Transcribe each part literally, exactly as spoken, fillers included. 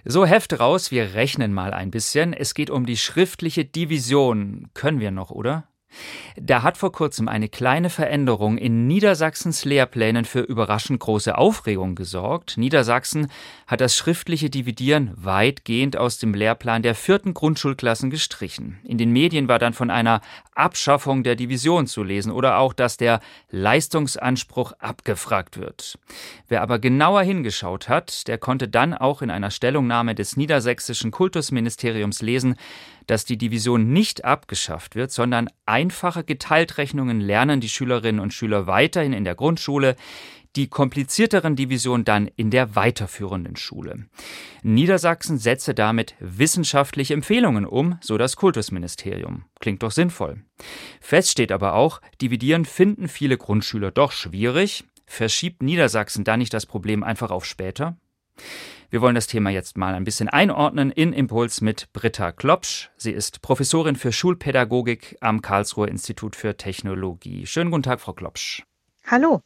So, Heft raus, wir rechnen mal ein bisschen. Es geht um die schriftliche Division. Können wir noch, oder? Da hat vor kurzem eine kleine Veränderung in Niedersachsens Lehrplänen für überraschend große Aufregung gesorgt. Niedersachsen hat das schriftliche Dividieren weitgehend aus dem Lehrplan der vierten Grundschulklassen gestrichen. In den Medien war dann von einer Abschaffung der Division zu lesen oder auch, dass der Leistungsanspruch abgefragt wird. Wer aber genauer hingeschaut hat, der konnte dann auch in einer Stellungnahme des niedersächsischen Kultusministeriums lesen, dass die Division nicht abgeschafft wird, sondern einfache Geteiltrechnungen lernen die Schülerinnen und Schüler weiterhin in der Grundschule, die komplizierteren Divisionen dann in der weiterführenden Schule. Niedersachsen setze damit wissenschaftliche Empfehlungen um, so das Kultusministerium. Klingt doch sinnvoll. Fest steht aber auch, Dividieren finden viele Grundschüler doch schwierig. Verschiebt Niedersachsen da nicht das Problem einfach auf später? Wir wollen das Thema jetzt mal ein bisschen einordnen in Impuls mit Britta Klopsch. Sie ist Professorin für Schulpädagogik am Karlsruher Institut für Technologie. Schönen guten Tag, Frau Klopsch. Hallo.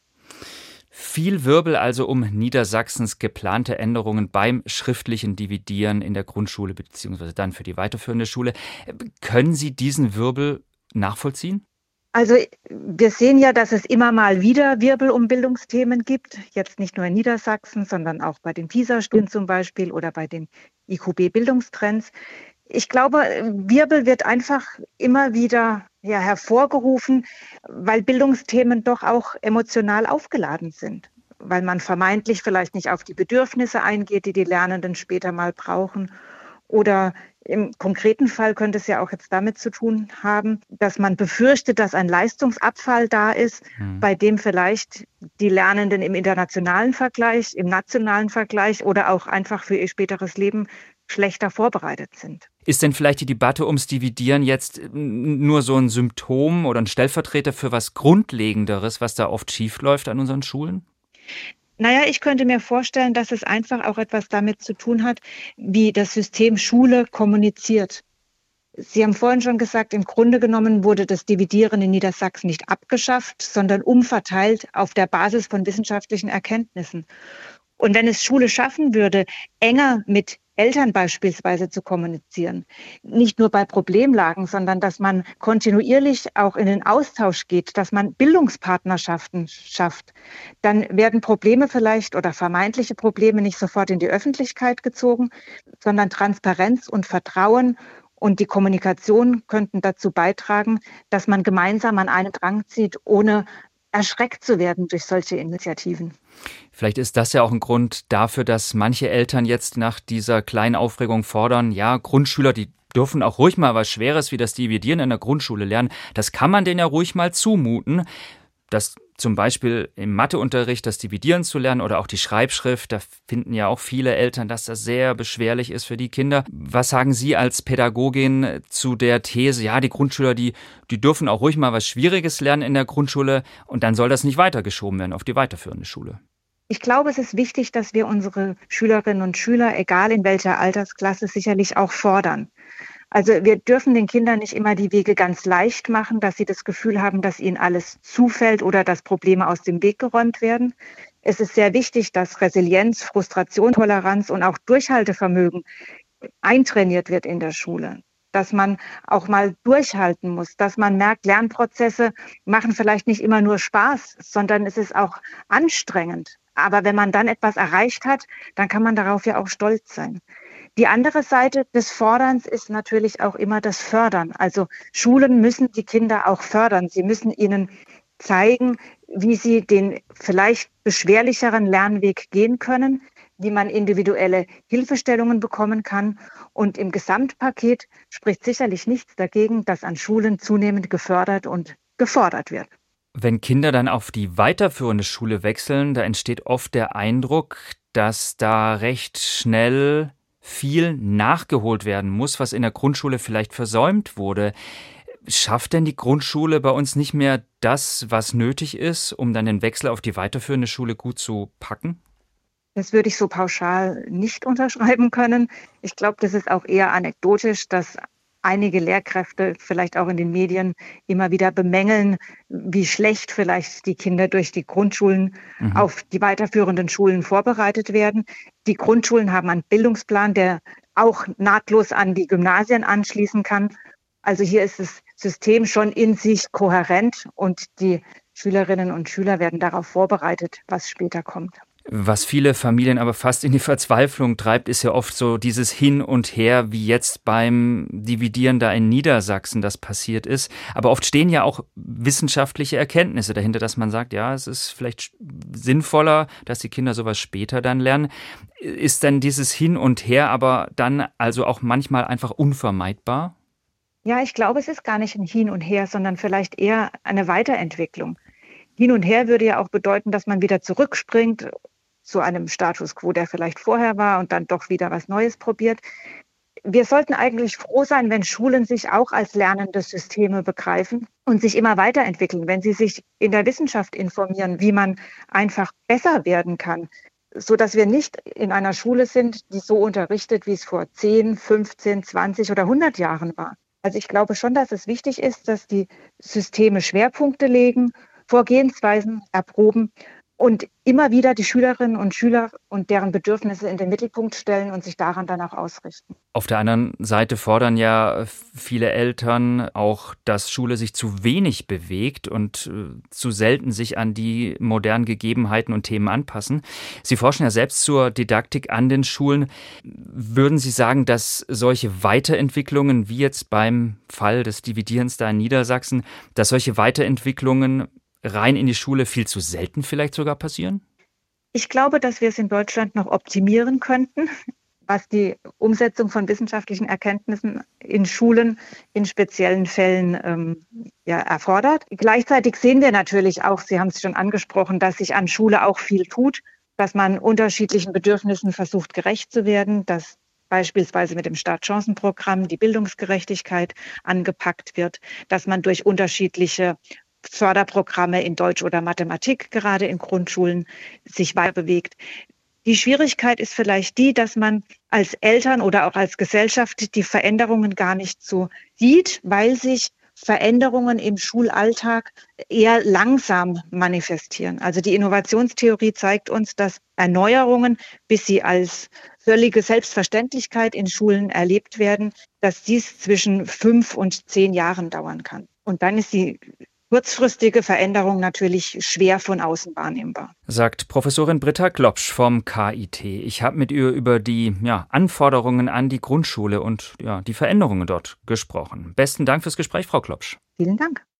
Viel Wirbel also um Niedersachsens geplante Änderungen beim schriftlichen Dividieren in der Grundschule bzw. dann für die weiterführende Schule. Können Sie diesen Wirbel nachvollziehen? Also wir sehen ja, dass es immer mal wieder Wirbel um Bildungsthemen gibt. Jetzt nicht nur in Niedersachsen, sondern auch bei den PISA-Studien zum Beispiel oder bei den I Q B-Bildungstrends. Ich glaube, Wirbel wird einfach immer wieder ja, hervorgerufen, weil Bildungsthemen doch auch emotional aufgeladen sind. Weil man vermeintlich vielleicht nicht auf die Bedürfnisse eingeht, die die Lernenden später mal brauchen. Oder im konkreten Fall könnte es ja auch jetzt damit zu tun haben, dass man befürchtet, dass ein Leistungsabfall da ist, mhm. bei dem vielleicht die Lernenden im internationalen Vergleich, im nationalen Vergleich oder auch einfach für ihr späteres Leben schlechter vorbereitet sind. Ist denn vielleicht die Debatte ums Dividieren jetzt nur so ein Symptom oder ein Stellvertreter für was Grundlegenderes, was da oft schiefläuft an unseren Schulen? Naja, ich könnte mir vorstellen, dass es einfach auch etwas damit zu tun hat, wie das System Schule kommuniziert. Sie haben vorhin schon gesagt, im Grunde genommen wurde das Dividieren in Niedersachsen nicht abgeschafft, sondern umverteilt auf der Basis von wissenschaftlichen Erkenntnissen. Und wenn es Schule schaffen würde, enger mit Eltern beispielsweise zu kommunizieren, nicht nur bei Problemlagen, sondern dass man kontinuierlich auch in den Austausch geht, dass man Bildungspartnerschaften schafft, dann werden Probleme vielleicht oder vermeintliche Probleme nicht sofort in die Öffentlichkeit gezogen, sondern Transparenz und Vertrauen und die Kommunikation könnten dazu beitragen, dass man gemeinsam an einen Strang zieht, ohne erschreckt zu werden durch solche Initiativen. Vielleicht ist das ja auch ein Grund dafür, dass manche Eltern jetzt nach dieser kleinen Aufregung fordern, ja, Grundschüler, die dürfen auch ruhig mal was Schweres wie das Dividieren in der Grundschule lernen. Das kann man denen ja ruhig mal zumuten. Das zum Beispiel im Matheunterricht das Dividieren zu lernen oder auch die Schreibschrift, da finden ja auch viele Eltern, dass das sehr beschwerlich ist für die Kinder. Was sagen Sie als Pädagogin zu der These, ja, die Grundschüler, die, die dürfen auch ruhig mal was Schwieriges lernen in der Grundschule und dann soll das nicht weitergeschoben werden auf die weiterführende Schule? Ich glaube, es ist wichtig, dass wir unsere Schülerinnen und Schüler, egal in welcher Altersklasse, sicherlich auch fordern. Also wir dürfen den Kindern nicht immer die Wege ganz leicht machen, dass sie das Gefühl haben, dass ihnen alles zufällt oder dass Probleme aus dem Weg geräumt werden. Es ist sehr wichtig, dass Resilienz, Frustration, Toleranz und auch Durchhaltevermögen eintrainiert wird in der Schule. Dass man auch mal durchhalten muss, dass man merkt, Lernprozesse machen vielleicht nicht immer nur Spaß, sondern es ist auch anstrengend. Aber wenn man dann etwas erreicht hat, dann kann man darauf ja auch stolz sein. Die andere Seite des Forderns ist natürlich auch immer das Fördern. Also Schulen müssen die Kinder auch fördern. Sie müssen ihnen zeigen, wie sie den vielleicht beschwerlicheren Lernweg gehen können, wie man individuelle Hilfestellungen bekommen kann. Und im Gesamtpaket spricht sicherlich nichts dagegen, dass an Schulen zunehmend gefördert und gefordert wird. Wenn Kinder dann auf die weiterführende Schule wechseln, da entsteht oft der Eindruck, dass da recht schnell viel nachgeholt werden muss, was in der Grundschule vielleicht versäumt wurde. Schafft denn die Grundschule bei uns nicht mehr das, was nötig ist, um dann den Wechsel auf die weiterführende Schule gut zu packen? Das würde ich so pauschal nicht unterschreiben können. Ich glaube, das ist auch eher anekdotisch, dass einige Lehrkräfte vielleicht auch in den Medien immer wieder bemängeln, wie schlecht vielleicht die Kinder durch die Grundschulen Mhm. auf die weiterführenden Schulen vorbereitet werden. Die Grundschulen haben einen Bildungsplan, der auch nahtlos an die Gymnasien anschließen kann. Also hier ist das System schon in sich kohärent und die Schülerinnen und Schüler werden darauf vorbereitet, was später kommt. Was viele Familien aber fast in die Verzweiflung treibt, ist ja oft so dieses Hin und Her, wie jetzt beim Dividieren da in Niedersachsen das passiert ist. Aber oft stehen ja auch wissenschaftliche Erkenntnisse dahinter, dass man sagt, ja, es ist vielleicht sinnvoller, dass die Kinder sowas später dann lernen. Ist denn dieses Hin und Her aber dann also auch manchmal einfach unvermeidbar? Ja, ich glaube, es ist gar nicht ein Hin und Her, sondern vielleicht eher eine Weiterentwicklung. Hin und her würde ja auch bedeuten, dass man wieder zurückspringt zu einem Status quo, der vielleicht vorher war und dann doch wieder was Neues probiert. Wir sollten eigentlich froh sein, wenn Schulen sich auch als lernende Systeme begreifen und sich immer weiterentwickeln, wenn sie sich in der Wissenschaft informieren, wie man einfach besser werden kann, so dass wir nicht in einer Schule sind, die so unterrichtet, wie es vor zehn, fünfzehn, zwanzig oder hundert Jahren war. Also ich glaube schon, dass es wichtig ist, dass die Systeme Schwerpunkte legen, Vorgehensweisen erproben und immer wieder die Schülerinnen und Schüler und deren Bedürfnisse in den Mittelpunkt stellen und sich daran dann auch ausrichten. Auf der anderen Seite fordern ja viele Eltern auch, dass Schule sich zu wenig bewegt und äh, zu selten sich an die modernen Gegebenheiten und Themen anpassen. Sie forschen ja selbst zur Didaktik an den Schulen. Würden Sie sagen, dass solche Weiterentwicklungen, wie jetzt beim Fall des Dividierens da in Niedersachsen, dass solche Weiterentwicklungen rein in die Schule viel zu selten vielleicht sogar passieren? Ich glaube, dass wir es in Deutschland noch optimieren könnten, was die Umsetzung von wissenschaftlichen Erkenntnissen in Schulen in speziellen Fällen ähm, ja, erfordert. Gleichzeitig sehen wir natürlich auch, Sie haben es schon angesprochen, dass sich an Schule auch viel tut, dass man unterschiedlichen Bedürfnissen versucht, gerecht zu werden, dass beispielsweise mit dem Startchancenprogramm die Bildungsgerechtigkeit angepackt wird, dass man durch unterschiedliche Förderprogramme in Deutsch oder Mathematik gerade in Grundschulen sich weiter bewegt. Die Schwierigkeit ist vielleicht die, dass man als Eltern oder auch als Gesellschaft die Veränderungen gar nicht so sieht, weil sich Veränderungen im Schulalltag eher langsam manifestieren. Also die Innovationstheorie zeigt uns, dass Erneuerungen, bis sie als völlige Selbstverständlichkeit in Schulen erlebt werden, dass dies zwischen fünf und zehn Jahren dauern kann. Und dann ist die kurzfristige Veränderung natürlich schwer von außen wahrnehmbar. Sagt Professorin Britta Klopsch vom K I T. Ich habe mit ihr über die ja, Anforderungen an die Grundschule und ja, die Veränderungen dort gesprochen. Besten Dank fürs Gespräch, Frau Klopsch. Vielen Dank.